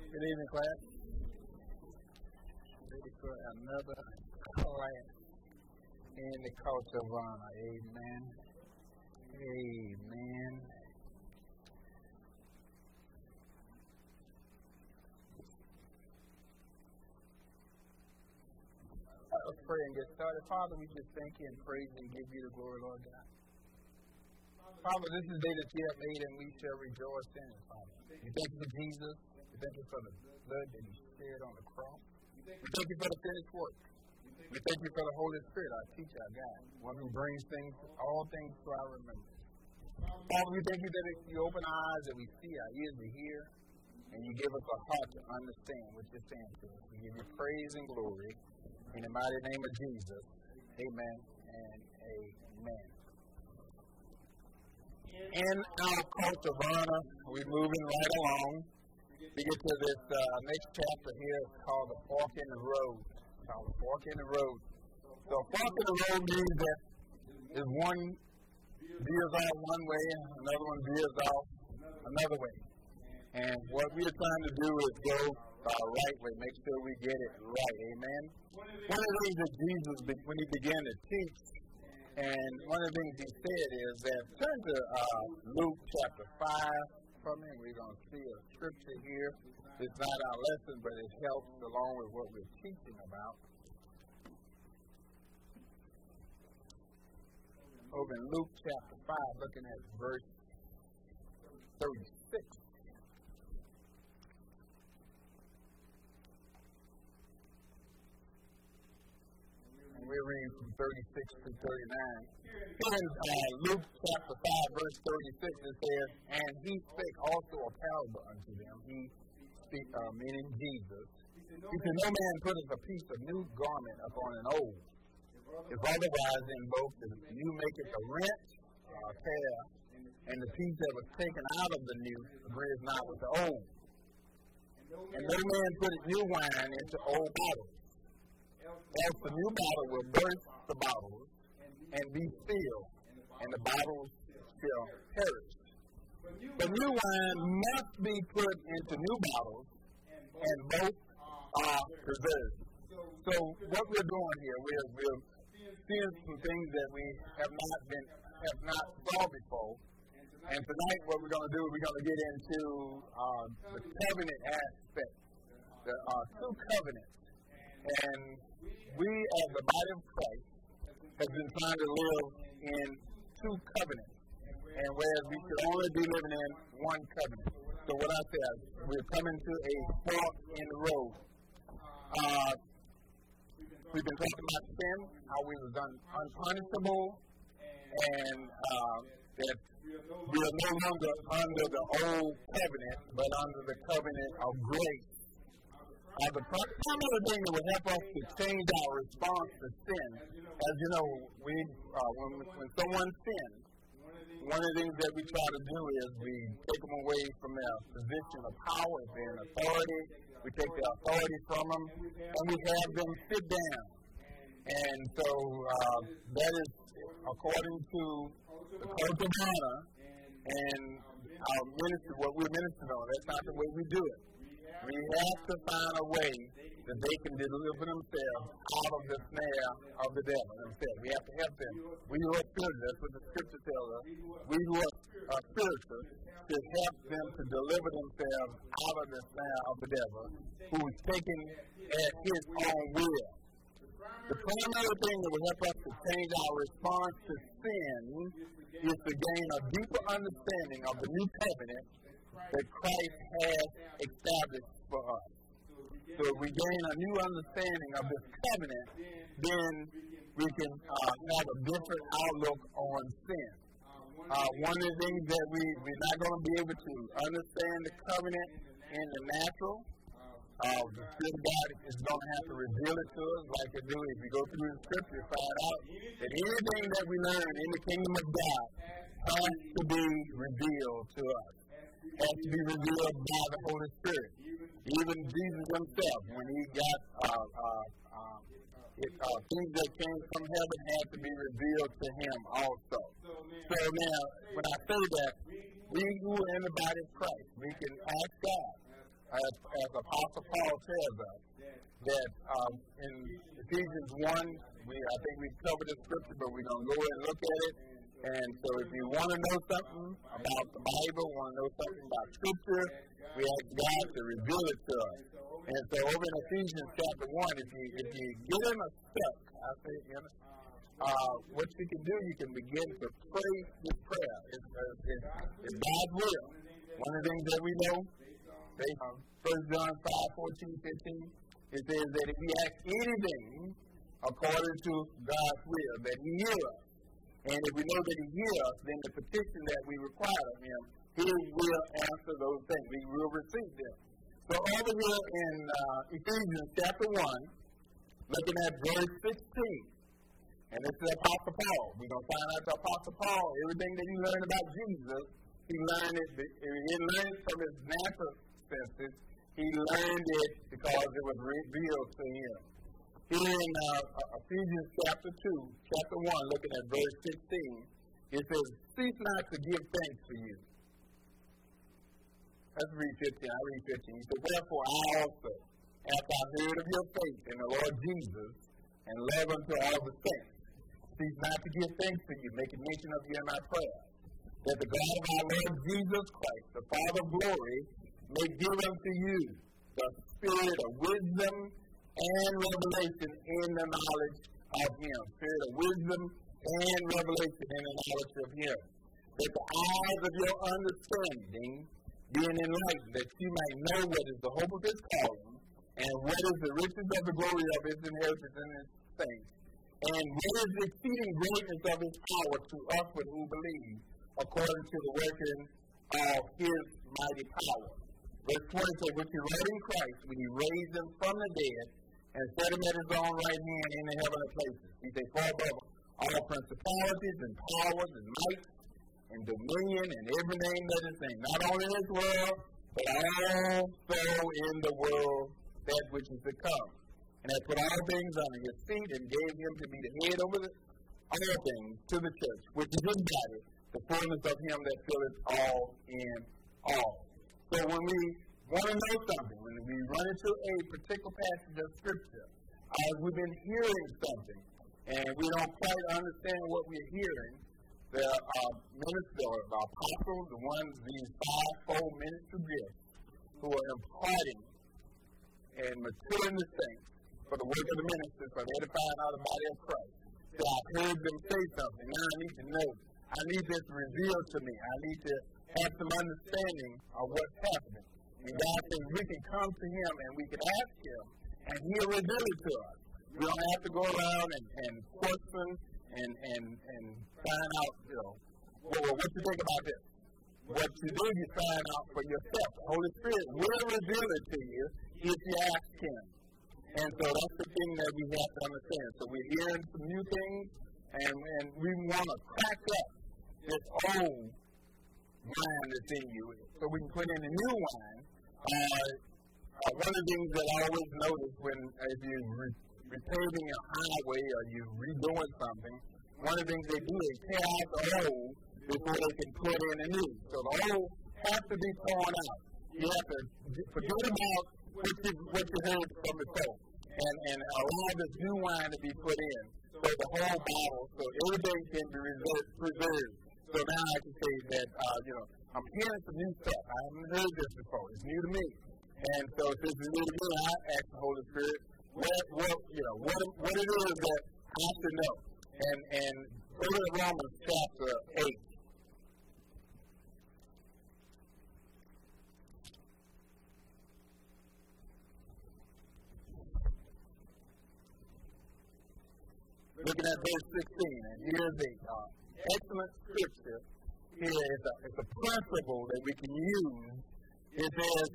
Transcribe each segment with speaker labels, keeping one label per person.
Speaker 1: Good evening, class. Ready for another class in the culture of honor. Amen. Amen. Let's pray and get started. Father, we just thank you and praise you and give you the glory, Lord God. Father, this is the day that you have made, and we shall rejoice in it, Father. We thank you for Jesus. We thank you for the blood that you shed on the cross. We thank you for the finished work. We thank you for the Holy Spirit, our teacher, our guide, one who brings all things to our remembrance. Father, we thank you that you open our eyes, that we see, our ears to hear, and you give us a heart to understand what you're saying to us. We give you praise and glory in the mighty name of Jesus. Amen and amen. In our culture of honor, we're moving right along. We get to this next chapter here. It's called the Fork in the Road. It's called the Fork in the Road. So Fork in the Road means that there's one veers off one way, another one veers off another way. And what we're trying to do is go the right way, make sure we get it right. Amen. One of the things that Jesus, when he began to teach, and one of the things he said is that, turn to Luke chapter 5 for me. We're going to see a scripture here. It's not our lesson, but it helps along with what we're teaching about. Over in Luke chapter 5, looking at verse 36. We're reading from 36 to 39. In Luke chapter 5, verse 36, it says, "And he spake also a parable unto them." He speak, meaning Jesus. He said, "No man putteth a piece of new garment upon an old. If otherwise, then both the new maketh a rent or a tear, and the piece that was taken out of the new agreeth not with the old. And no man putteth new wine into old bottles. Else the new bottle will burst the bottles and be spilled, and the bottles shall perish. But new wine must be put into new bottles, and both are preserved." So what we're doing here, we're seeing some things that we have not saw before. And tonight what we're going to do, we're going to get into the covenant aspect. There are two covenants. And we, as the body of Christ, have been trying to live in two covenants. And whereas we should only be living in one covenant. So what I said, we're coming to a fork in the road. We've been talking about sin, how we was unpunishable, and that we are no longer under the old covenant, but under the covenant of grace. The primary thing that would help us to change our response to sin, as you know, when someone sins, one of the things that we try to do is we take them away from their position of power, their authority. We take the authority from them, and we have them sit down. And so that is according to the code of honor and our ministry, what we're ministering on. That's not the way we do it. We have to find a way that they can deliver themselves out of the snare of the devil themselves. We have to help them. We who are spiritual, that's what the scripture tells us. We who are spiritual should help them to deliver themselves out of the snare of the devil, who is taken at his own will. The primary thing that will help us to change our response to sin is to gain a deeper understanding of the new covenant that Christ has established for us. So if we gain a new understanding of this covenant, then we can have a different outlook on sin. One of the things that we're not going to be able to understand the covenant in the natural. The Spirit of God is going to have to reveal it to us like it do. If we go through the scripture, find out that anything that we learn in the kingdom of God has to be revealed to us. Has to be revealed by the Holy Spirit. Even Jesus himself, when he got things that came from heaven, had to be revealed to him also. So now, when I say that, we who are in the body of Christ, we can ask God as Apostle Paul tells us, that in Ephesians 1, I think we've covered the scripture, but we're going to go ahead and look at it. And so if you want to know something about the Bible, want to know something about scripture, we ask God to reveal it to us. And so over in Ephesians chapter 1, if you get in a stuck, what you can do, you can begin to pray this prayer. It's God's will. One of the things that we know, 1 John 5:14-15, it says that if we ask anything according to God's will, that He hears us. And if we know that He hears us, then the petition that we require of Him, He will answer those things. We will receive them. So over here in Ephesians chapter 1, looking at verse 16, and this is Apostle Paul. We're going to find out the Apostle Paul, everything that he learned about Jesus, he learned it from his natural senses. He learned it because it was revealed to him. Here in Ephesians chapter 1, looking at verse 16, it says, "Cease not to give thanks for you." Let's read 15. I read 15. He said, "Therefore I also, after I heard of your faith in the Lord Jesus, and love unto all the saints, cease not to give thanks for you, making mention of you in my prayer, that the God of our Lord Jesus Christ, the Father of glory, may give unto you the spirit of wisdom and revelation in the knowledge of Him." Spirit of wisdom and revelation in the knowledge of Him. "That the eyes of your understanding being enlightened, that you might know what is the hope of His calling, and what is the riches of the glory of His inheritance in His saints, and what is the exceeding greatness of His power to us who believe, according to the working of His mighty power." Verse 20 says, "Which He wrought in Christ, when He raised Him from the dead, and set Him at His own right hand in the heavenly places. He said, far above all principalities and powers and might and dominion and every name that is named, not only in this world, but also in the world that which is to come. And hath put all things under His feet, and gave Him to be the head over all things to the church, which is His body, the fullness of Him that filleth all in all." So when we want to know something, when we run into a particular passage of Scripture, we've been hearing something, and we don't quite understand what we're hearing, the minister, the apostles, the ones, these fivefold ministry gifts, who are imparting and maturing the saints for the work of the ministry, for the edifying of the body of Christ. So I've heard them say something. Now I need to know. I need this revealed to me. I need to have some understanding of what's happening. And God says we can come to Him and we can ask Him, and He'll reveal it to us. We don't have to go around and question and find out, well, what you think about this? What you do, you find out for yourself. The Holy Spirit will reveal it to you if you ask Him. And so that's the thing that we have to understand. So we're hearing some new things, and we want to crack up this old wine that's in you, so we can put in a new wine. One of the things that I always notice when, if you're repaving a highway or you're redoing something, one of the things they do is tear out the old before they can put in a new. So the old has to be torn out. You have to forget about what you heard from before, and allow this new wine to be put in. So the whole bottle, so everything can be preserved. So now I can say that, I'm hearing some new stuff. I haven't heard this before. It's new to me. And so since it's new to me, I ask the Holy Spirit what it is that I should know. And go to Romans chapter 8. Looking at verse 16, and here's an excellent scripture. Here it's a principle that we can use. It says,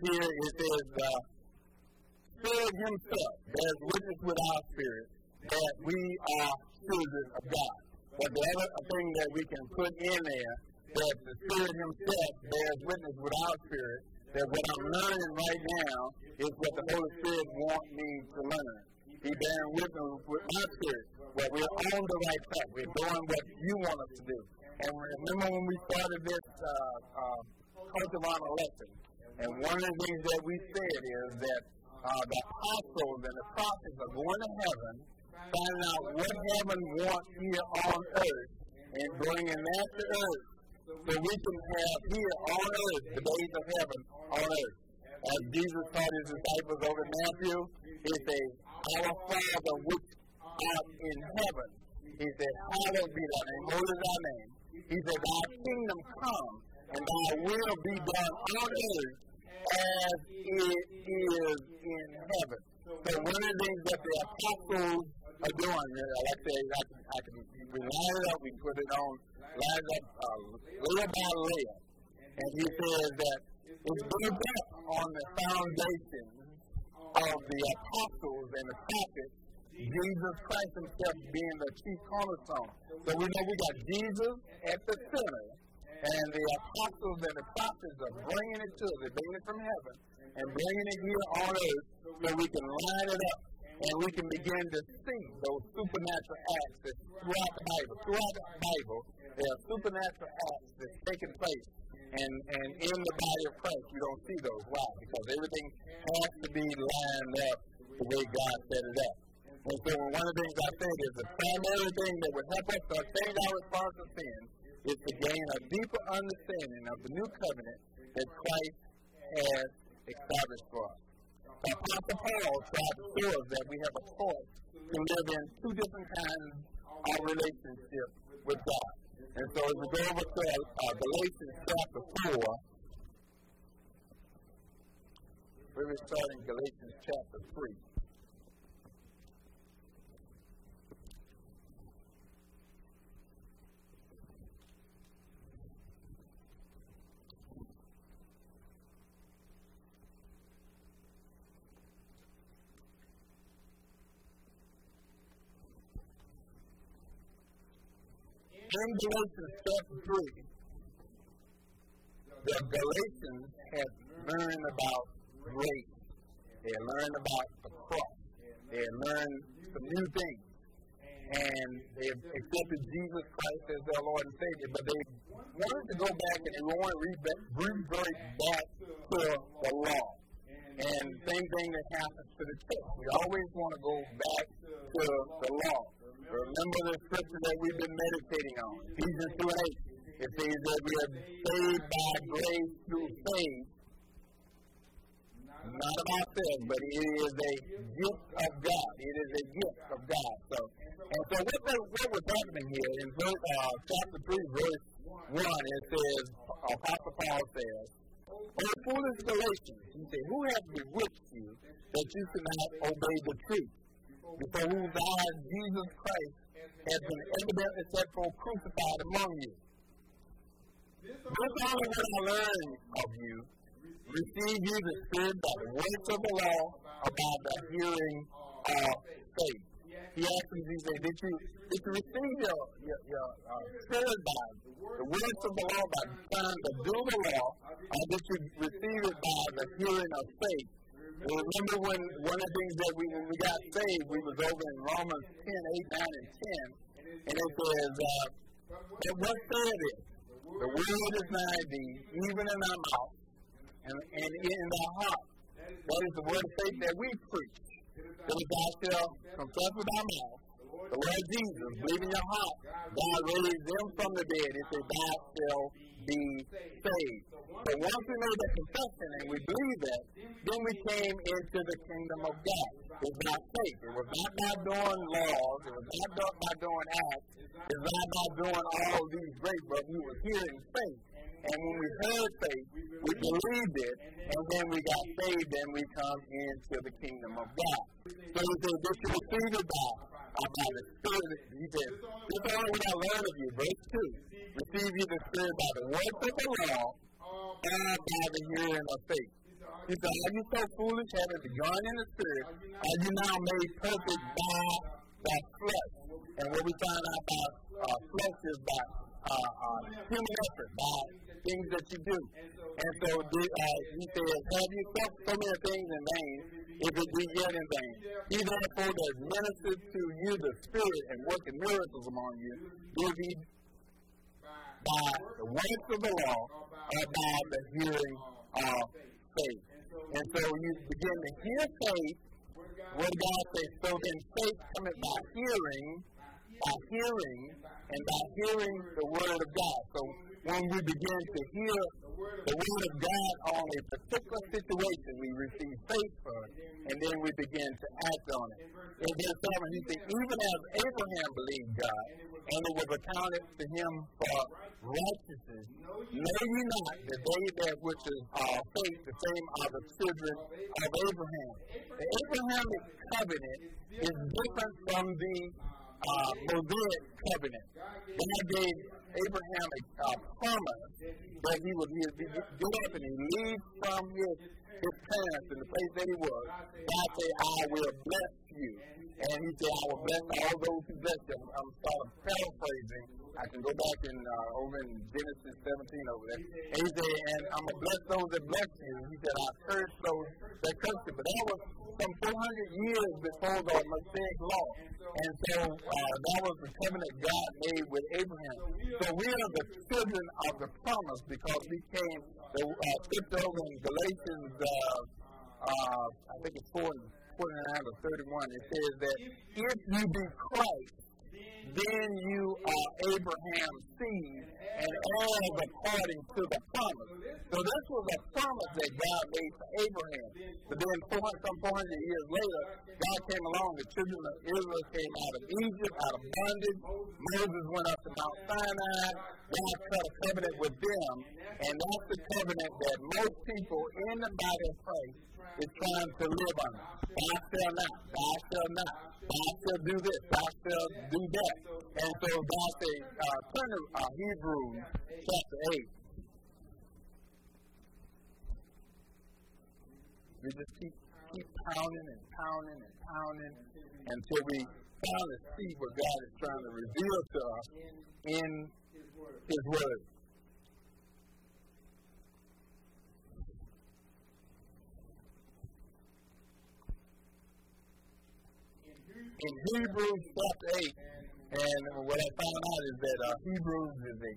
Speaker 1: Spirit Himself bears witness with our spirit that we are children of God. But the other thing that we can put in there, that the Spirit Himself bears witness with our spirit, that what I'm learning right now is what the Holy Spirit wants me to learn. He bears witness with my spirit, that we're on the right track. We're doing what you want us to do. And remember when we started this Cultivar lesson, And one of the things that we said is that the apostles and the prophets are going to heaven, finding out what heaven wants here on earth, and bringing that to earth so we can have here on earth the days of heaven on earth. As Jesus taught his disciples over in Matthew, he said, Our Father which art in heaven. He said, Hallowed be thy name, holy is thy name. He said, Thy kingdom come, and thy will be done on earth as it is in heaven. So one of the things that the apostles are doing, like I say, we line it up, we put it on, line it up layer by layer. And he says that it's built up on the foundation of the apostles and the prophets, Jesus Christ himself being the chief cornerstone. So we know we got Jesus at the center, and the apostles and the prophets are bringing it to us. They're bringing it from heaven and bringing it here on earth so we can line it up and we can begin to see those supernatural acts that throughout the Bible. Throughout the Bible, there are supernatural acts that's taking place. And in the body of Christ, you don't see those. Why? Because everything has to be lined up the way God set it up. And so one of the things I said is the primary thing that would help us to change our response to sin is to gain a deeper understanding of the new covenant that Christ has established for us. So Apostle Paul tried to show us that we have a choice to live in two different kinds of relationship with God. And so as we go over to Galatians chapter 4, we'll be starting Galatians chapter 3. In Galatians chapter 3, the Galatians had learned about grace. They had learned about the cross. They had learned some new things. And they accepted Jesus Christ as their Lord and Savior, but they wanted to go back and they wanted to revert back to the law. And same thing that happens to the church. We always want to go back to the law. Remember the scripture that we've been meditating on, Ephesians 2:8. It says that we are saved by grace through faith, not of ourselves, but it is a gift of God. It is a gift of God. So what was happening here in chapter 3, verse 1, it says, Apostle Paul says, O foolish Galatians, he said, who has bewitched you that you should not obey the truth? Before whose eyes Jesus Christ has been evidently set forth crucified among you. This is only what I learned of you. Receive you the Spirit by the works of the law, about the hearing of faith. He asked me, he said, did you receive your Spirit by the works of the law, by trying to do the law, or did you receive it by the hearing of faith? Well, remember when one of the things that when we got saved, we was over in Romans 10, 8, 9, and 10, and it says, but what said it? The word is nigh thee, even in our mouth, and in our heart. That is the word of faith that we preach. That is thou shalt confess with thy mouth the Lord Jesus, believe in your heart, God raised them from the dead. It says thou shalt be saved. So once we made that confession and we believed that, then we came into the kingdom of God. It was by faith. It was not by doing laws. It was not by doing acts. It was not by doing all these great, but we were hearing faith. And when we heard faith, we believed it, and then we got saved and we come into the kingdom of God. So he said, this is received by the Spirit. He said, this is all we got learned of you. Verse 2. Receive you the Spirit by the works of the law, and by the hearing of faith. He said, are you so foolish, having begun in the Spirit, are you now made perfect by flesh? And what we find out about flesh is by human effort, by things that you do. And so he says, have you felt so many things in vain, if it be yet in vain? He therefore that ministered to you the Spirit and working miracles among you, will be by the works of the law, or by the hearing of faith. And so you begin to hear faith, what God says. So then faith cometh by hearing, and by hearing the word of God. So when we begin to hear the word of God on a particular situation, we receive faith for it, and then we begin to act on it. In verse 7, he said, even as Abraham believed God, and it was accounted to him for righteousness, know ye not that they that which is faith, the same are the children of Abraham. The Abrahamic covenant is different from the Mosaic covenant. God gave Abraham a promise that he would get up and he leave from his parents in the place that he was. God said, I will bless you. And he said, I will bless all those who bless you. I'm sort of paraphrasing. I can go back over in Genesis 17 over there. And he said, and I'm going to bless those that bless you. He said, I curse those that curse you. But that was some 400 years before the Mosaic law. And so that was the covenant God made with Abraham. So we are the children of the promise because we came, the scripture over in Galatians, I think it's 49 or 31, it says that if you be Christ, then you are Abraham's seed and heirs according to the promise. So this was a promise that God made to Abraham. But then some 400 years later, God came along, the children of Israel came out of Egypt, out of bondage. Moses went up to Mount Sinai. God cut a covenant with them. And that's the covenant that most people in the body of Christ is trying to live under. Thou shalt not, thou shalt not, thou shalt do this, thou shalt do that. And so God says, turn to Hebrews chapter 8. We just keep pounding and pounding and pounding until we finally see what God is trying to reveal to us in His Word. In Hebrews chapter 8, and what I found out is that Hebrews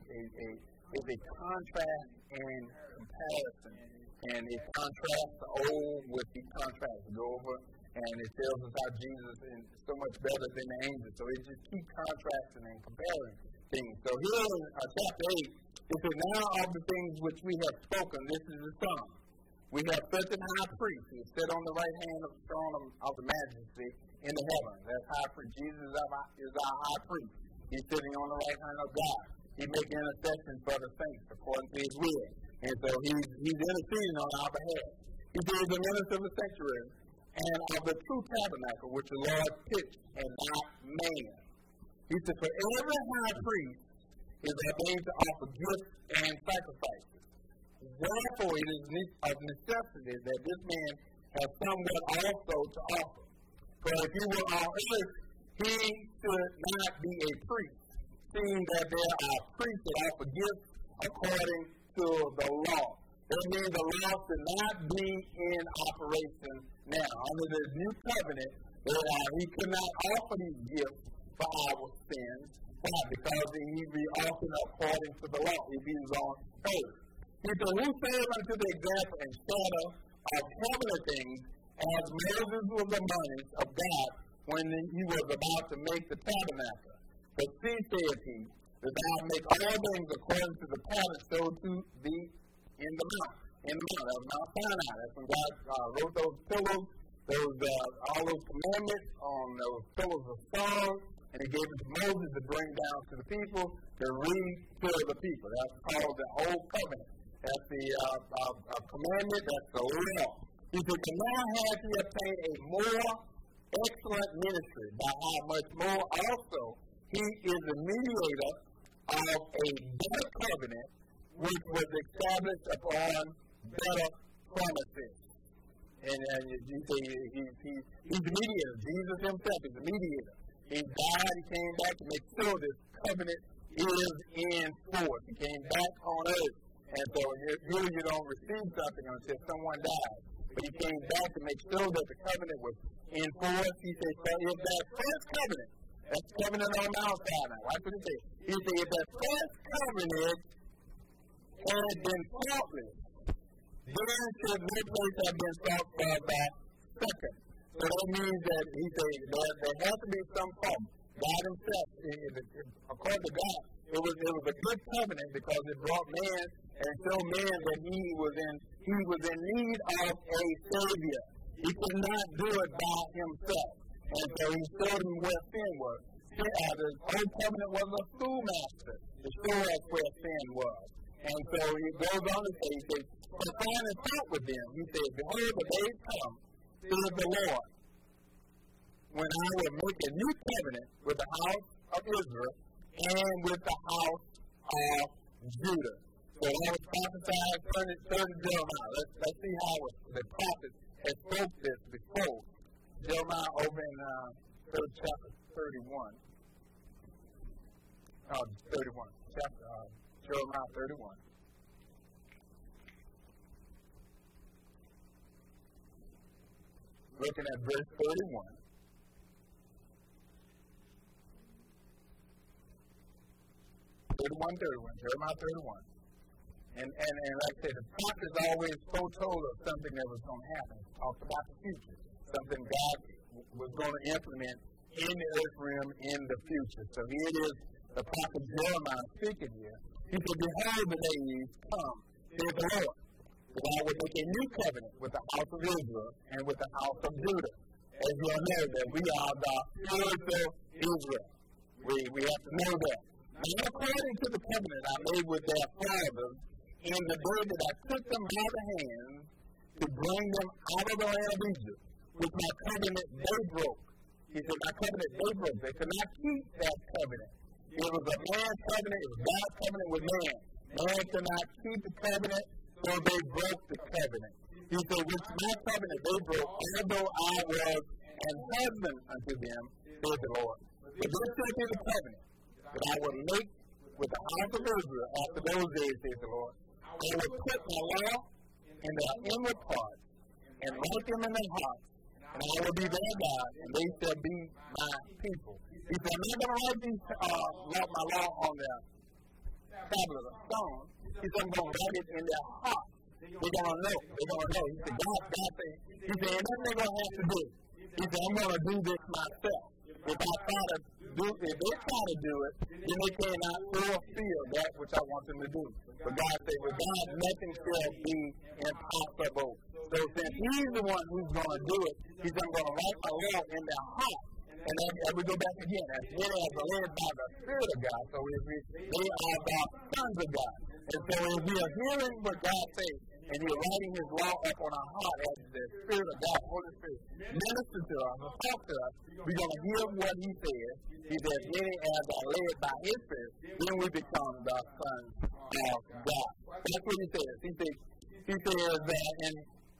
Speaker 1: is a contrast and comparison. And it contrasts the old with the contrast over, and it tells us how Jesus is so much better than the angels. So it just keeps contrasting and comparing things. So here in chapter 8, it says, now of the things which we have spoken, this is the sum. We have such a high priest who is set on the right hand of the throne of the majesty in the heavens. That's high priest. Jesus is our high priest. He's sitting on the right hand of God. He's making intercession for the saints according to his will. And so he's interceding on our behalf. He is the minister of the sanctuary and of the true tabernacle which the Lord pitched and not man. He said, for every high priest is ordained to offer gifts and sacrifices. Therefore, it is of necessity that this man have somewhat also to offer. For if he were on earth, he should not be a priest, seeing that there are priests that offer gifts according to the law. That means the law should not be in operation now. Under the new covenant, he could not offer these gifts for our sins. Why? Because he be offered according to the law. He was on earth. He said, who serve unto the example and shadow of heavenly things, as Moses was admonished of God when he was about to make the tabernacle. But see, saith he, that thou make all things according to the pattern showed to thee in the mount. That was Mount Sinai. That's when God wrote those pillars, all those commandments on those pillars of stone, and he gave it to Moses to bring down to the people, to read to the people. That's called the Old Covenant. That's the commandment, that's the law. He said, but now has he obtained a more excellent ministry, by how much more also he is the mediator of a better covenant, which was established upon better promises. And you say he's the mediator. Jesus himself is the mediator. He died, he came back to make sure this covenant is in force. He came back on earth. And so here you don't receive something until someone dies. But he came back to make sure that the covenant was in force. He said, so if that first covenant, that's covenant on Mount Sinai. Watch what he said. He said, if that first covenant had been faultless, then should no place have been sought for the second. So that means that he said there has to be some form. God himself, according to God, it was a good covenant because it brought man and showed man that he was in need of a Savior. He could not do it by himself. And so he showed him where sin was. The old covenant was a schoolmaster to show us where sin was. And so he goes on to say, he says, for finding fault with them, he says, behold, the days come, says the Lord, when I will make a new covenant with the house of Israel and with the house of Judah. So that was prophesied concerning Jeremiah. Let's see how the prophet had spoke this before. Jeremiah over in chapter 31. 31. Jeremiah 31. Looking at verse 31. Jeremiah 31. And like I said, the prophet always foretold of something that was going to happen. Talked about the future. Something God was going to implement in the earth realm in the future. So here it is, the prophet Jeremiah speaking here. He said, behold, the days come, says the Lord, that I will make a new covenant with the house of Israel and with the house of Judah. As you all know that we are the spiritual Israel. We have to know that. And according to the covenant I made with their fathers in the day that I took them by the hand to bring them out of the land of Egypt, with my covenant they broke. He said, my covenant they broke. They could not keep that covenant. It was a man's covenant. It was God's covenant with man. Man could not keep the covenant, so they broke the covenant. He said, which my covenant they broke, although I was an husband unto them, said the Lord. But this shall be the covenant that I will make with the house of Israel after those days, says the Lord. I will put my law in their inward parts and write them in their hearts, and I will be their God, and they shall be my people. He said, I'm not going to write my law on their tablet of stone. He said, I'm going to write it in their heart. They're going to know. They're going to know. He said, God said, he said, and that's what they're going to have to do. He said, I'm going to do this myself. If they try to do it, then they cannot fulfill that which I want them to do. But God said, with God, nothing shall be impossible. So since he's the one who's going to do it, he said, I'm going to write my law in their heart. And then we go back again. As many as are led by the Spirit of God. So they are the sons of God. And so if we are hearing what God says, and he's writing his law up on our heart as the Spirit of God, Holy Spirit, minister to us, or talk to us, we're going to hear what he says. He says, many as are led by his Spirit, then we become the sons of God. That's what he says. He says that, and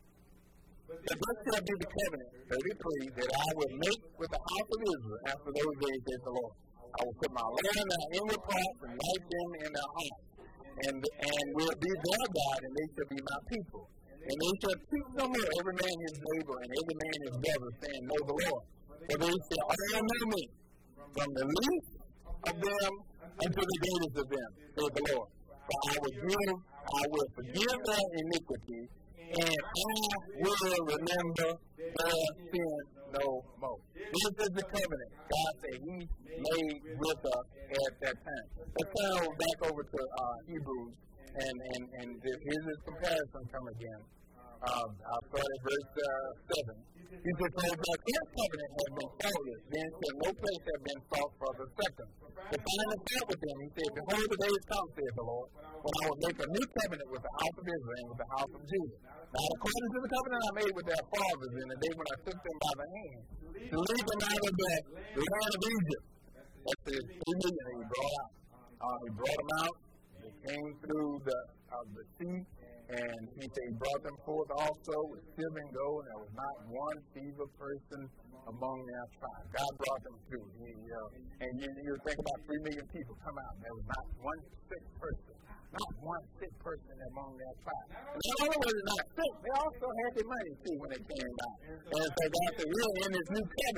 Speaker 1: but this shall be the covenant, 33, that I will make with the house of Israel after those days, says the Lord. I will put my law in their inward parts and write them in their hearts. And will be their God, and they shall be my people. And they shall teach no more every man his neighbor and every man his brother, saying, know the Lord. For they shall all know me, from the least of them unto the greatest of them, says the Lord. For I will forgive their iniquity, and I will remember their sin no more. This is the covenant God said he made with us at that time. Let's turn back over to Hebrews, and here's this comparison come again. I'll start at verse 7. He said, for the first covenant has been faultless, then shall no place have been sought for the second. To find a fault with them, he said, behold, the days come, saith the Lord, when I will make a new covenant with the house of Israel and with the house of Judah. Not according to the covenant I made with their fathers in the day when I took them by the hand, to lead them out of the land of Egypt. That's the 3 million that he brought out. He brought them out. They came through the sea. And he said he brought them forth also with silver and gold, and there was not one feeble person among their tribe. God brought them through. And you think about 3 million people come out, and there was not one sick person. Not one sick person among their tribe. And not only was it not sick, they also had their money too when they came out. And so God said, we're in this new covenant.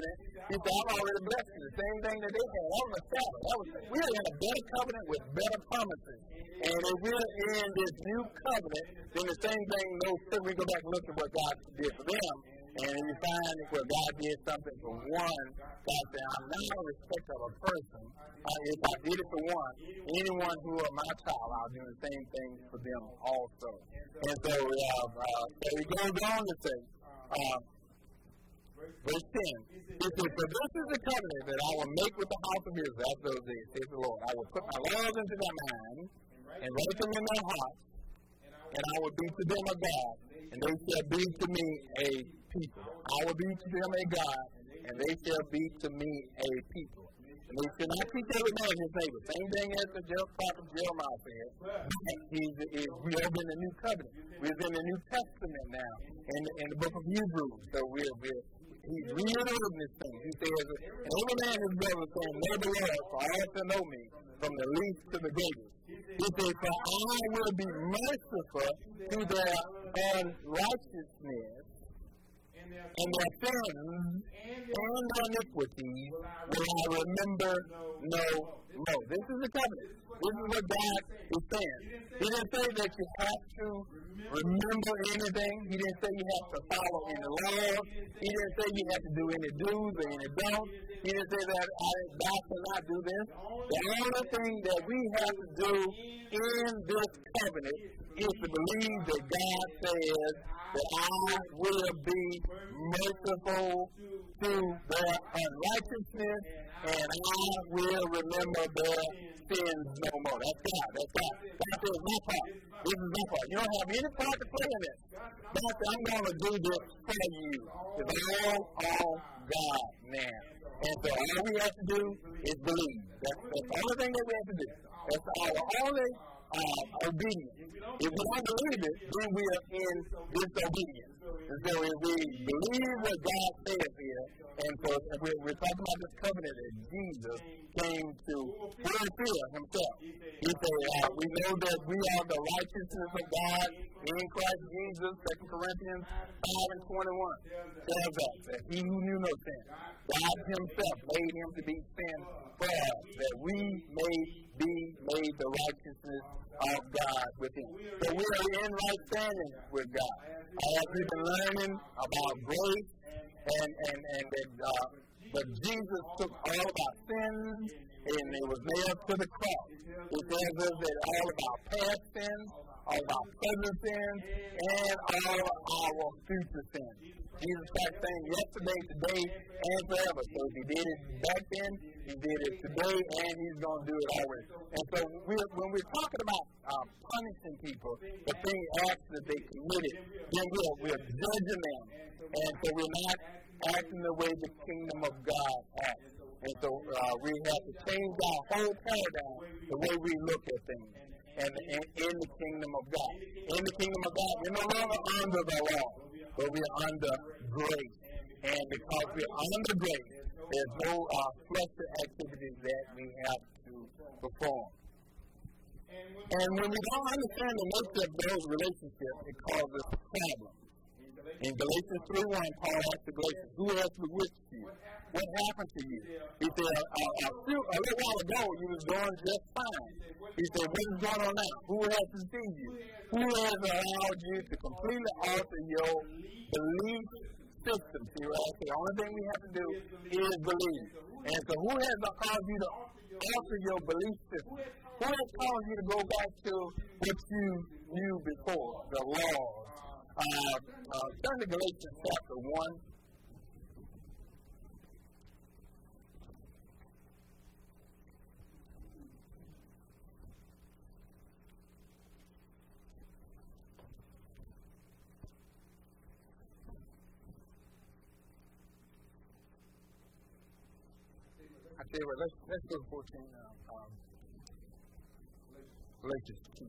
Speaker 1: He said, I've already blessed you. The same thing that they had. That was a shadow. We are in a better covenant with better promises. And if we're in this new covenant, then the same thing, we go back and look at what God did for them. And you find that where God did something for one, God said, I'm not a respecter of a person. If I did it for one, anyone who are my child, I'll do the same thing for them also. And so he goes on to say, verse 10, he said, for this is the covenant that I will make with the house of Israel after those days, says the Lord. I will put my laws into their mind and write them in their hearts, and I will be to them a God, and they shall be to me a people. I will be to them a God, and they shall be to me a people. And they shall not teach every man his neighbor. Same thing as the prophet Jeremiah said. We are in the new covenant. We're in the New Testament now, in the book of Hebrews. So he's reiterating this thing. He says, and every man his brother saying, know the Lord, for all to know me, from the least to the greatest. He says, for I will be merciful to their unrighteousness, and their sins and their iniquities will I remember no more. This is the covenant. This is what God is saying. He didn't say that you have to remember anything. He didn't say you have to follow any laws. He didn't say you have to do any do's or any don'ts. He didn't say that God cannot do this. The only thing that we have to do in this covenant is to believe that God says that I will be merciful to their unrighteousness, and I will remember their sins no more. That's God. That's God. God says my part. This is my part. You don't have any part to play in this. God said, I'm going to do this for you. It's all God now. And so all we have to do is believe. That's the only thing that we have to do. That's our only obedience. If we don't believe it, then we are in disobedience. And so if we believe what God says here, and so we're talking about this covenant that Jesus came to fulfill himself. He said, we know that we are the righteousness of God in Christ Jesus. 2 Corinthians 5:21 tells us that he who knew no sin, God himself made him to be sin for us, that we may be made the righteousness of God with him. So we are in right standing with God. As we've been learning about grace, but Jesus took all of our sins and it was nailed to the cross. It tells us that all of our past sins, all of our present sins, and all of our future sins. Jesus Christ saying yesterday, today, and forever. So if he did it back then, he did it today, and he's going to do it always. And so when we're talking about punishing people for things acts that they committed, then we're judging them. And so we're not acting the way the kingdom of God acts. And so we have to change our whole paradigm, the way we look at things, and in the kingdom of God. In the kingdom of God, we're no longer under the law, but we're under grace. And because we're under grace, there's no fleshly activities that we have to perform. And when we don't understand the nature of those relationships, it causes problems. In Galatians 3:1, Paul asked the Galatians, who has bewitched you? What happened to you? He said, a little while ago, you was doing just fine. He said, what is going on now? Who has deceived you? Who has allowed you to completely alter your belief system? See, the only thing we have to do is believe. And so who has caused you to alter your belief system? Who has caused you to go back to what you knew before, the laws? Turn to Galatians chapter 1. I tell you what, let's go to 14. Galatians 2.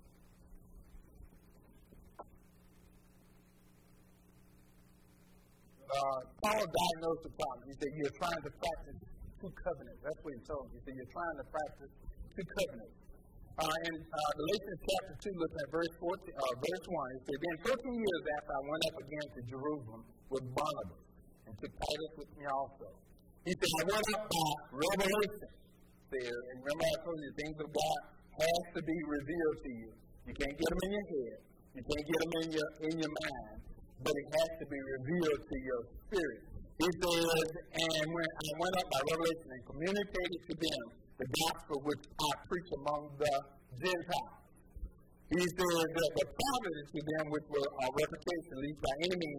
Speaker 1: Paul diagnosed the problem. He said, you're trying to practice two covenants. That's what he told him. He said, you're trying to practice two covenants. In Galatians chapter 2, looking at verse 1, he said, then 13 years after I went up again to Jerusalem with Barnabas, and took Titus with me also. He said, I went up by revelation. And remember I told you, things of God has to be revealed to you. You can't get them in your head. You can't get them in your mind. But it has to be revealed to your spirit. He says, and when I went up by revelation and communicated to them the gospel which I preach among the Gentiles. He says that the providence to them which were a reputation, least by any means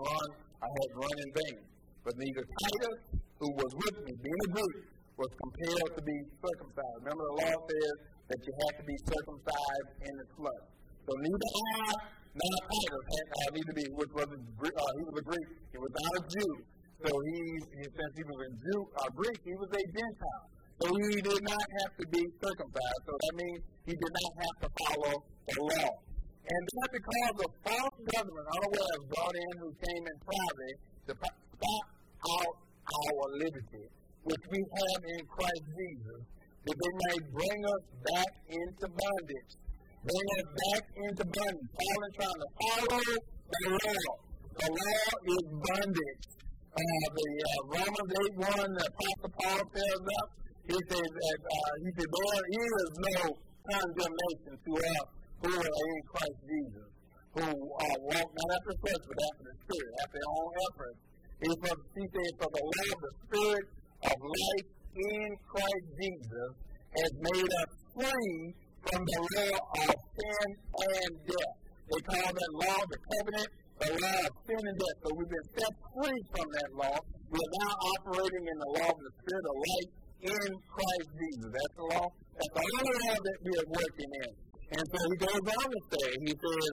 Speaker 1: I had run in vain. But neither Titus, who was with me, being a Greek, was compelled to be circumcised. Remember, the law says that you have to be circumcised in the flesh. So neither I nor Titus need to be, which was he was a Greek. He was not a Jew. So since he was a Greek, he was a Gentile. So he did not have to be circumcised. So that means he did not have to follow the law. And that because of false brethren unawares brought in who came in private to stop out our liberty, which we have in Christ Jesus, that they may bring us back into bondage. Bring us back into bondage. Paul is trying to follow the law. The law is bondage. The Romans 8:1, the Apostle Paul tells us, he says that there is no condemnation to us who are in Christ Jesus, who walk not after the flesh, but after the Spirit, after their own efforts. He says, for the law of the Spirit of life in Christ Jesus has made us free from the law of sin and death. They call that law the covenant, the law of sin and death. So we've been set free from that law. We are now operating in the law of the Spirit of life in Christ Jesus. That's the law. That's the only law that we are working in. And so he goes on to say, he says,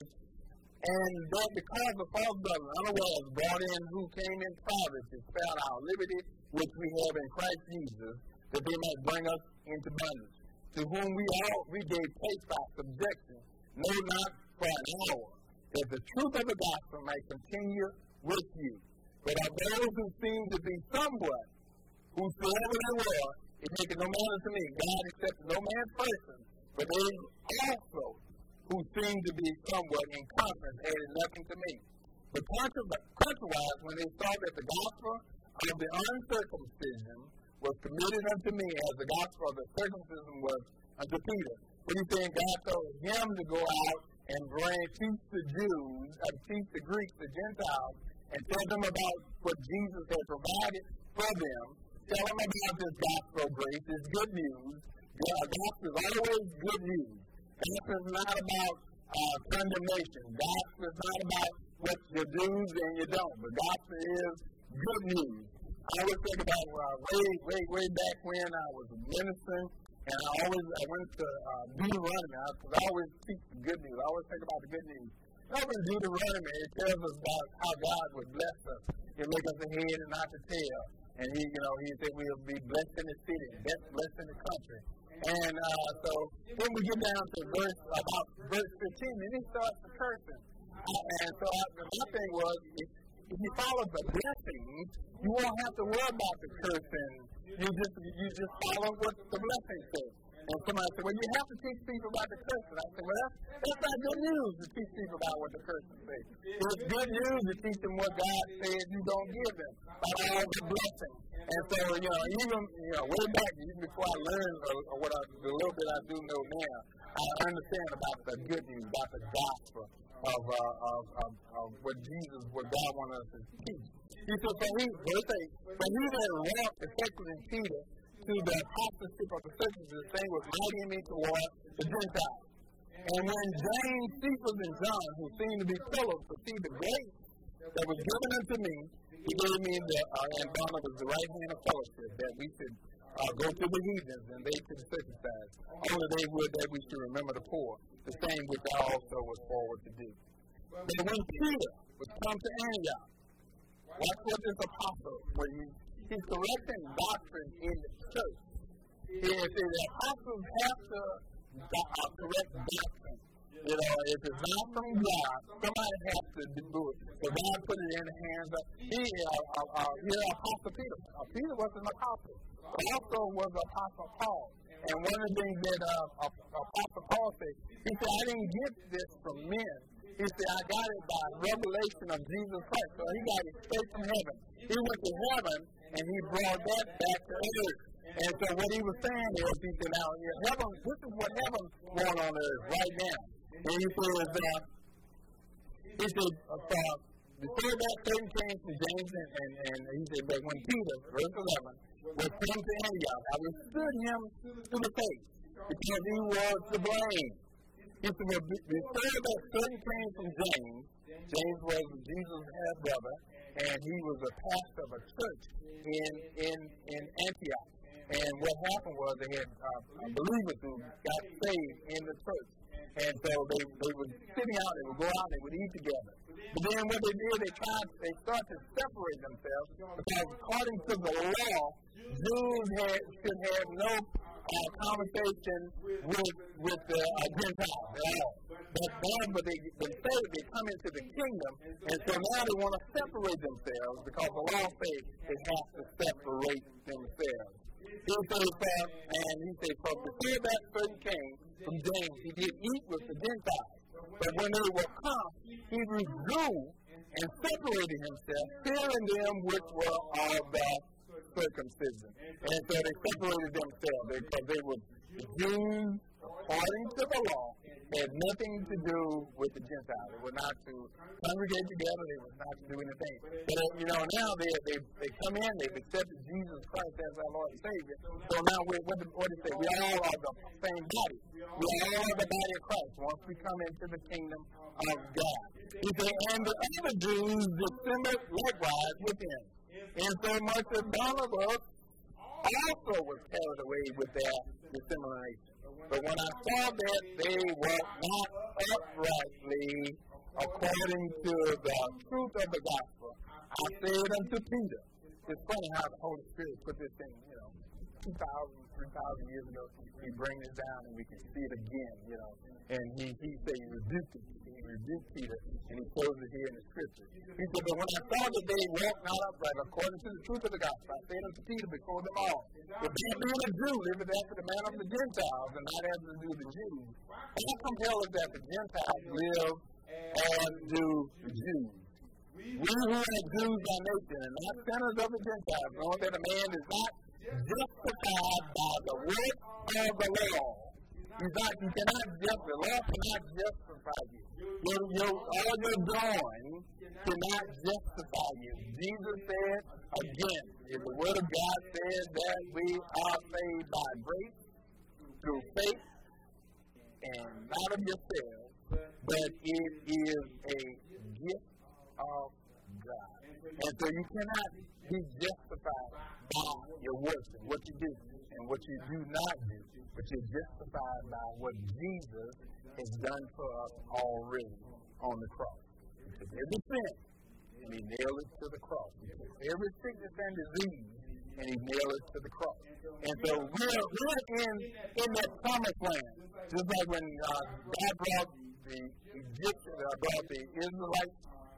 Speaker 1: and that because the false brethren unawares brought in who came in private to spell our liberty, which we have in Christ Jesus, that they might bring us into bondage, to whom we gave place by subjection, no not for an hour, that the truth of the gospel might continue with you. But of those who seem to be somewhat, whosoever they were, it maketh no matter to me. God accepts no man's person, but they also who seem to be somewhat in conference added nothing to me. But contrariwise, when they saw that the gospel of the uncircumcision was committed unto me, as the gospel of the circumcision was unto Peter. What he's saying, God told him to go out and teach the Jews, teach the Greeks, the Gentiles, and tell them about what Jesus had provided for them. Tell them about this gospel of grace, this good news. The gospel is always good news. Gospel is not about condemnation. Gospel is not about what you do and you don't. The gospel is good news. I always think about way back when I was ministering, and I went to Deuteronomy, because I always teach the good news. I always think about the good news. Over in Deuteronomy, it tells us about how God would bless us. He'll make us the head and not the tail. And he said we'll be blessed in the city, blessed in the country. And so when we get down to about verse 15, then he starts the cursing. And so my thing was, if you follow the blessings, you won't have to worry about the cursing. You just follow what the blessing says. And somebody said, well, you have to teach people about the cursing. I said, well, that's not good news to teach people about what the cursing says. It's good news to teach them what God says you don't give them, about all the blessings. And so, even way back, even before I learned the little bit I do know now, I understand about the good news, about the gospel of what God wanted us to teach. He said, but he that wrought effectively in Peter to the apostleship of the circumcision, the same was mighty in me toward the Gentiles. And when James, Cephas, and John, who seemed to be pillars, perceived the grace that was given unto me, he gave me and Barnabas the right hand of fellowship, that we should go to the heathens and they to the circumcised. Only they would that we should remember the poor, the same which I also was forward to do. But when Peter was come to Antioch, watch what this apostle, when he's correcting doctrine in the church. He said the apostles have to correct doctrine. If it's not from God, somebody has to do it. So God put it in the hands of Apostle Peter. Peter was an apostle, but also was Apostle Paul. And one of the things that Apostle Paul said, he said, I didn't get this from men. He said, I got it by revelation of Jesus Christ. So he got it straight from heaven. He went to heaven, and he brought that back to earth. And so what he was saying is, he said, now, heaven, this is what heaven's going on earth right now. And he says, before that certain came from James, and he said, but when Peter, verse 11, was come to Antioch, I withstood him to the face, because he was to blame. He said, before that certain came from James, James was Jesus' half-brother, and he was a pastor of a church in Antioch. And what happened was they had believers who got saved in the church. And so they would sitting out, they would go out, they would eat together. But then what they did, they started to separate themselves, because according to the law, Jews should have no conversation with the Gentiles at all. But they say that they come into the kingdom, and so now they want to separate themselves, because the law says they have to separate themselves. He said, for before that certain came from James, he did eat with the Gentiles. But when they were come, he withdrew and separated himself, fearing them which were of the circumcision. And so they separated themselves, because they were Jews according to the law, had nothing to do with the Gentiles. They were not to congregate together. They were not to do anything. But, now they come in, they've accepted Jesus Christ as our Lord and Savior. So now, what did he say? We all are the same body. We all are the body of Christ once we come into the kingdom of God. He said, and the other Jews dissembled likewise with him, insomuch that Barnabas also was carried away with their dissimulation. But when I saw that they were not uprightly according to the truth of the gospel, I said unto Peter, it's funny how the Holy Spirit put this thing, 2,000, 3,000 years ago, he bring this down and we can see it again, And he said he rebuked it. He rebuked Peter, and he shows it here in the scripture. He said, but when I saw that they walked not upright according to the truth of the gospel, I said unto Peter before them all, if thou being a Jew, liveth after the manner of the Gentiles, and not as to do the Jews, how compelleth that the Gentiles live as do the Jews? We who are Jews by nature, and not sinners of the Gentiles, knowing that a man is not justified by the work of the law. The law cannot justify you. All your doing cannot justify you. Jesus said, again, if the Word of God says that we are saved by grace, through faith, and not of yourselves, but it is a gift of God. And so you cannot be justified by your works and what you do and what you do not do, but you're justified by what Jesus has done for us already on the cross. He took every sin and he nailed it to the cross. He took every sickness and disease and he nailed it to the cross. And so we're in that promised land. Just like when God brought the Egyptians, brought the Israelites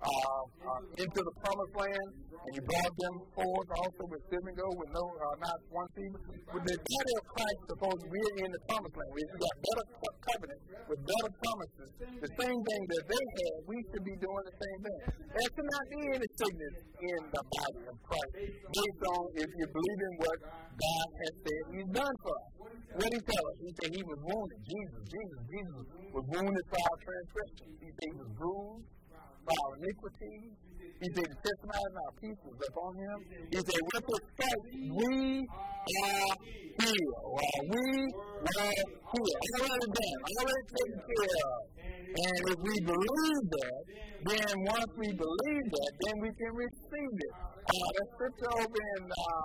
Speaker 1: into the promised land, and he brought them forth also with silver and gold, with not one fever. With the body of Christ, suppose we're in the promised land. We've got better covenant with better promises. The same thing that they had, we should be doing the same thing. There should not be any sickness in the body of Christ, based on if you believe in what God has said he's done for us. What did he tell us? He said he was wounded. Jesus was wounded for our transgressions. He said he was bruised for our iniquities. He said the testimony of our peace was upon him. He said with his stripes we are healed. We are healed. Already done. Already taken care of. And if we believe that, then once we believe that, then we can receive it. That scripture over in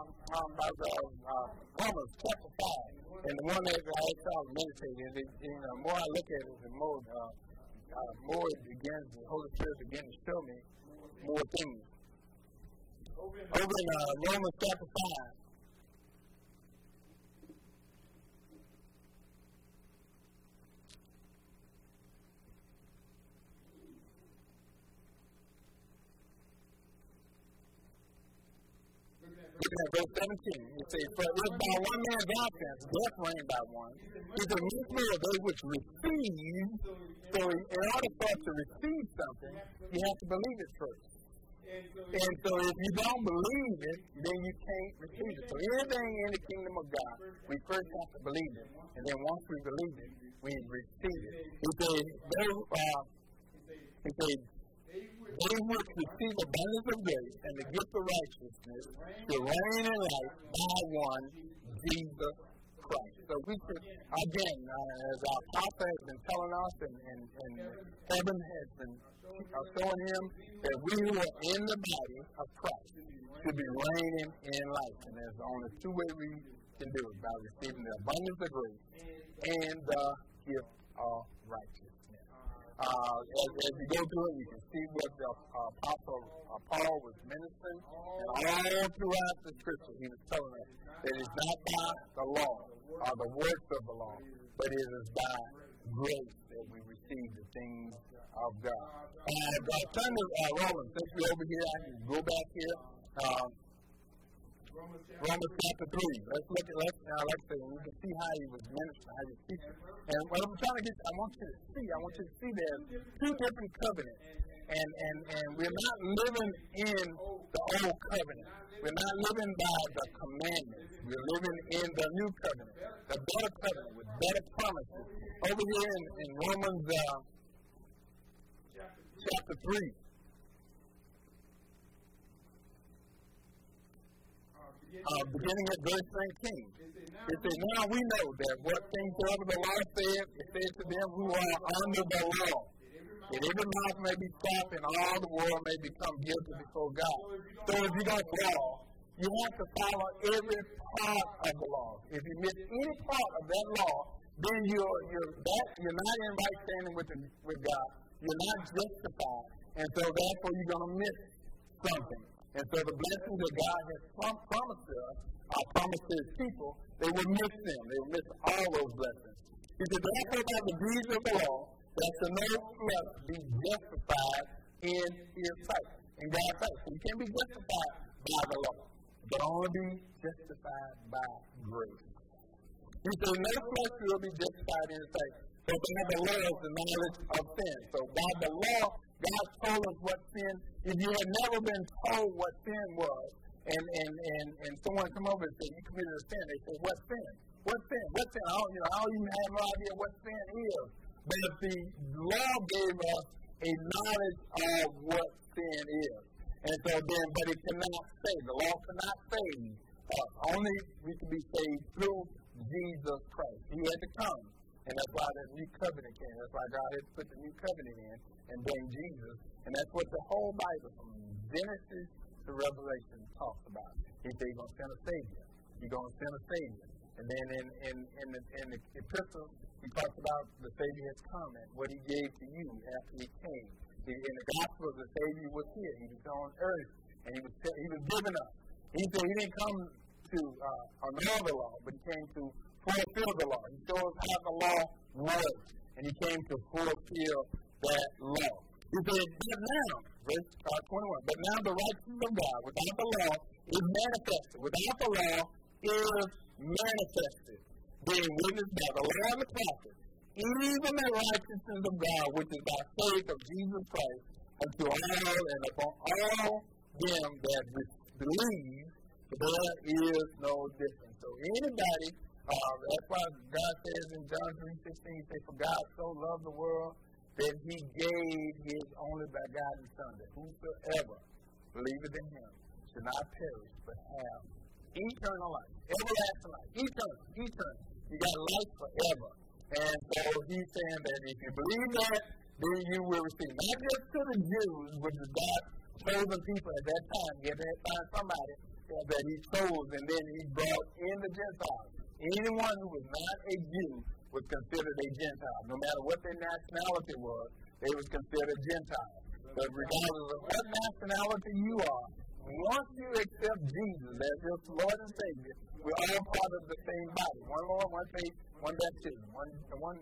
Speaker 1: Romans chapter 5, and the one that I started meditating, the more I look at it, the more it begins, the Holy Spirit begins to show me more things. Over in Romans chapter 5. Looking at verse 17, it says, for if by one man's offense death reigned by one, is there much more of those which receive? So in order for us to receive something, you have to believe it first. And so if you don't believe it, then you can't receive it. So anything in the kingdom of God, we first have to believe it. And then once we believe it, we receive it. He said, they which receive abundance of grace and the gift of righteousness to reign in life by one, Jesus Christ. So we should, again, as our Papa has been telling us, and heaven has been showing him that we who are in the body of Christ should be reigning in life. And there's only two ways we can do it, by receiving the abundance of grace and the gift of righteousness. As you go through it, you can see what the Apostle Paul was ministering, and all throughout the Scripture he was telling us that it's not by the law or the works of the law, but it is by grace that we receive the things of God. Turn to Romans. Since we're over here, I can go back here. Romans chapter 3. Let's look at, like I say, we can see how he was ministering, how he was teaching. And what I'm trying to get, I want you to see there's two different covenants. And we're not living in the old covenant. We're not living by the commandments. We're living in the new covenant, the better covenant with better promises. Over here in Romans chapter 3. Beginning at verse 19. It says, now we know that what things soever the law said, it says to them who are under the law, that every mouth may be stopped and all the world may become guilty before God. So if you don't law, you have to follow every part of the law. If you miss any part of that law, then you're not in right standing with God. You're not justified. And so therefore you're going to miss something. And so the blessings that God has promised to us, promised to his people, they will miss them. They will miss all those blessings. He said, therefore by the deeds of the law, that the no flesh be justified in his sight, in God's sight. So you can't be justified by the law, but only be justified by grace. He said, no flesh will be justified in his sight. So by the law is the knowledge of sin. So by the law, God told us what sin. If you had never been told what sin was, and someone come over and say you committed a sin, they say, what sin? What sin? What sin? I don't even have no idea what sin is. But the law gave us a knowledge of what sin is. And so then, but it cannot save. The law cannot save us. Only we can be saved through Jesus Christ. He had to come. And that's why the new covenant came. That's why God had to put the new covenant in and bring Jesus. And that's what the whole Bible, from Genesis to Revelation, talks about. He said he's going to send a Savior. He's going to send a Savior. And then in the epistle, he talks about the Savior has come and what he gave to you after he came. In the gospel, the Savior was here. He was on earth. And he was given us. He said he didn't come to annul the law, but he came to fulfill the law. He showed us how the law works, and he came to fulfill that law. He said, but now, verse 21, but now the righteousness of God without the law is manifested. Without the law is manifested, being witnessed by the law and the prophets, even the righteousness of God, which is by faith of Jesus Christ, unto all and upon all them that believe, for there is no difference. So anybody, that's why God says in John 3:16, he says, for God so loved the world that he gave his only begotten Son, that whosoever believeth in him should not perish, but have eternal life, everlasting life, eternal. You got life forever. And so he's saying that if you believe that, then you will receive. Not just to the Jews, which is God's chosen people at that time. He had to find somebody that he chose, and then he brought in the Gentiles. Anyone who was not a Jew was considered a Gentile. No matter what their nationality was, they was considered Gentiles. But regardless of what nationality you are, once you accept Jesus as your Lord and Savior, we're all part of the same body. One Lord, one faith, one baptism, one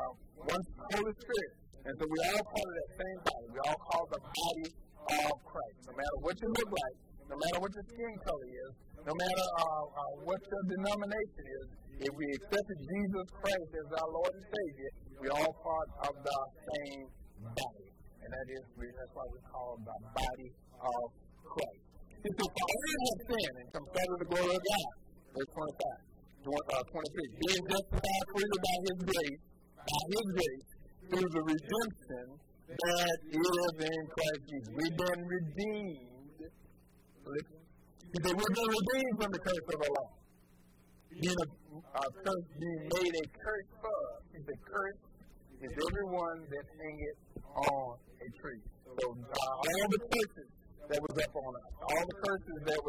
Speaker 1: Holy Spirit. And so we're all part of that same body. We're all called the body of Christ. No matter what you look like, no matter what your skin color is, no matter what your denomination is, if we accepted Jesus Christ as our Lord and Savior, we're all part of the same body. And that's why we call the body of Christ. He said, for all have sinned and come short of the glory of God. Verse 23. Being justified freely by His grace, through the redemption that is in Christ Jesus. We've been redeemed. He said, we've been redeemed from the curse of the law. Being made a curse for us. He said, curse is everyone that hangeth on a tree. So all the curses that was up on us, all the curses that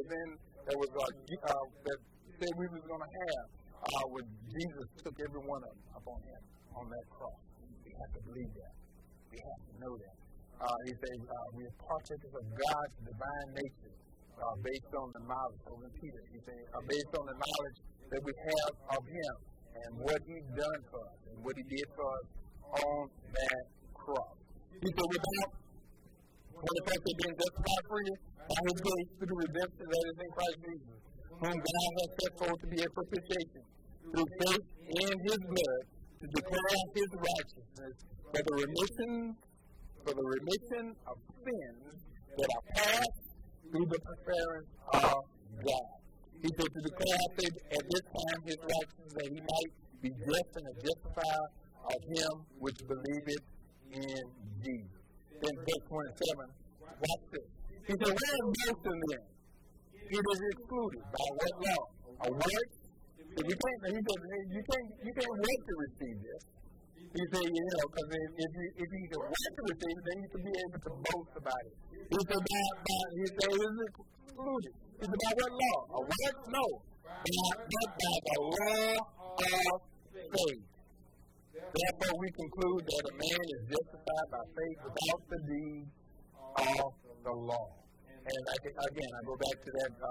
Speaker 1: said we was going to have, when Jesus took every one of them upon Him on that cross. We have to believe that. We have to know that. He says we are partakers of God's divine nature based on the knowledge of Peter. He says based on the knowledge that we have of Him and what He's done for us and what He did for us on that cross. He said when the fact that being justified freely by His grace through the redemption that is in Christ Jesus, whom God has set forth to be a propitiation through faith in His blood to declare His righteousness for the remission of sins that are passed through the forbearance of God. He said to declare at this time His righteousness that He might be just and a justifier of him which believeth in Jesus. Then verse 27, watch this. He said, where is most of them? It is excluded by what law? A work? He said, you can't work to receive this. He said, because if you can work to receive it, then you can be able to boast about it. He said, it is excluded. He said, by what law? A work? No. But by the law of faith. Therefore, we conclude that a man is justified by faith without the deed of the law. And I go back to that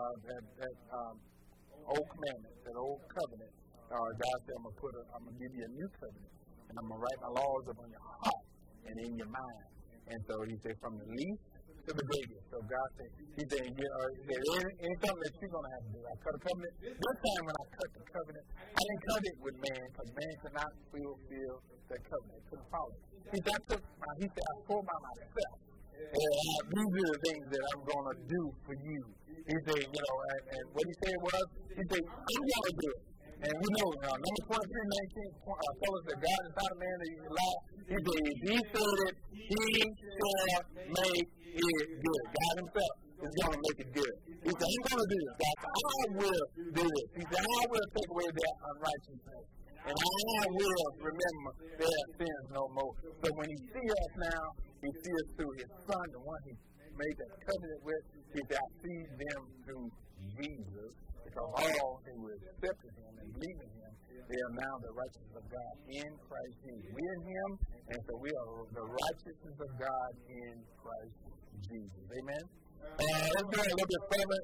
Speaker 1: old commandment, that old covenant. God said, I'm going to give you a new covenant, and I'm going to write my laws up on your heart and in your mind. And so He said, from the least to the greatest. So God said, He said, anything that you're going to have to do. I cut a covenant. This time when I cut the covenant, I didn't cut it with man, because man could not fulfill that covenant. Couldn't follow it. He said, I swore by myself. These are the things that I'm going to do for you. He said, and what He said was, He said, I'm going to do it. And we know, number 23:19 tells us that God is not a man that He can lie. He said, if He said it, He shall make it good. God Himself is going to make it good. He said, I'm going to do this. God said, I will do this. He said, I will take away their unrighteousness. And I will remember their sins no more. So when He sees us now, He sees us through His Son, the one He made that covenant with. He said, I see them through Jesus. Because all who accepted Him and believe in Him, they are now the righteousness of God in Christ Jesus. We in Him, and so we are the righteousness of God in Christ Jesus. Amen? Let's go a little bit further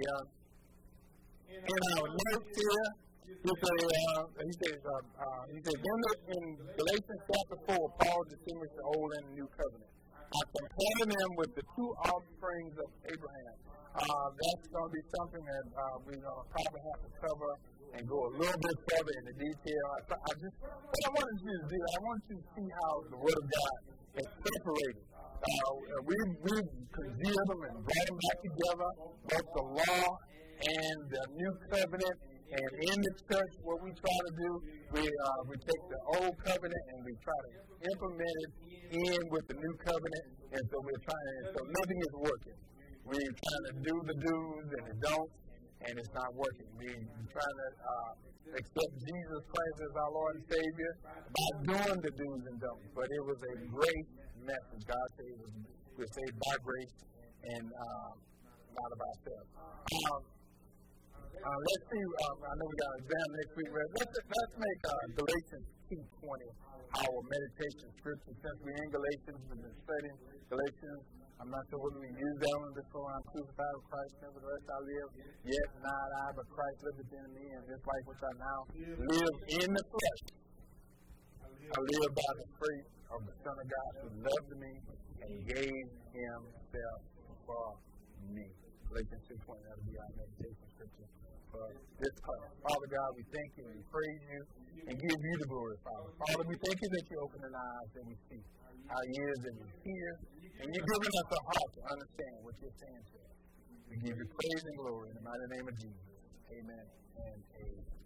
Speaker 1: in our notes here. He says, then in Galatians chapter 4, Paul distinguished the old and the new covenant. I compare them with the two offsprings of Abraham. That's going to be something that we're going to probably have to cover and go a little bit further into detail. What I wanted you to do, I want you to see how the Word of God is separated. We've congealed them and brought them back together, both the law and the new covenant. And in the church, what we try to do, we take the old covenant and we try to implement it in with the new covenant. And so so nothing is working. We're trying to do the do's and the don'ts, and it's not working. We're trying to accept Jesus Christ as our Lord and Savior by doing the do's and don'ts. But it was a great message. God said we're saved by grace and not of ourselves. Let's see. I know we got an exam next week. Let's make Galatians 2:20 our meditation scripture. Since we're in Galatians, we've been studying Galatians. I'm not sure whether we use that one before. I'm crucified with Christ, nevertheless I live. Yet not I, but Christ liveth in me, and this life which I now live in the flesh, I live by the faith of the Son of God who loved me and gave Himself for me. Galatians 2:20, that'll be our meditation scripture for this class. Father God, we thank you and we praise you and give you the glory, Father. Father, we thank you that you're opening our eyes that we see, our ears that we hear, and you're giving us a heart to understand what you're saying to us. We give you praise and glory in the mighty name of Jesus. Amen and amen.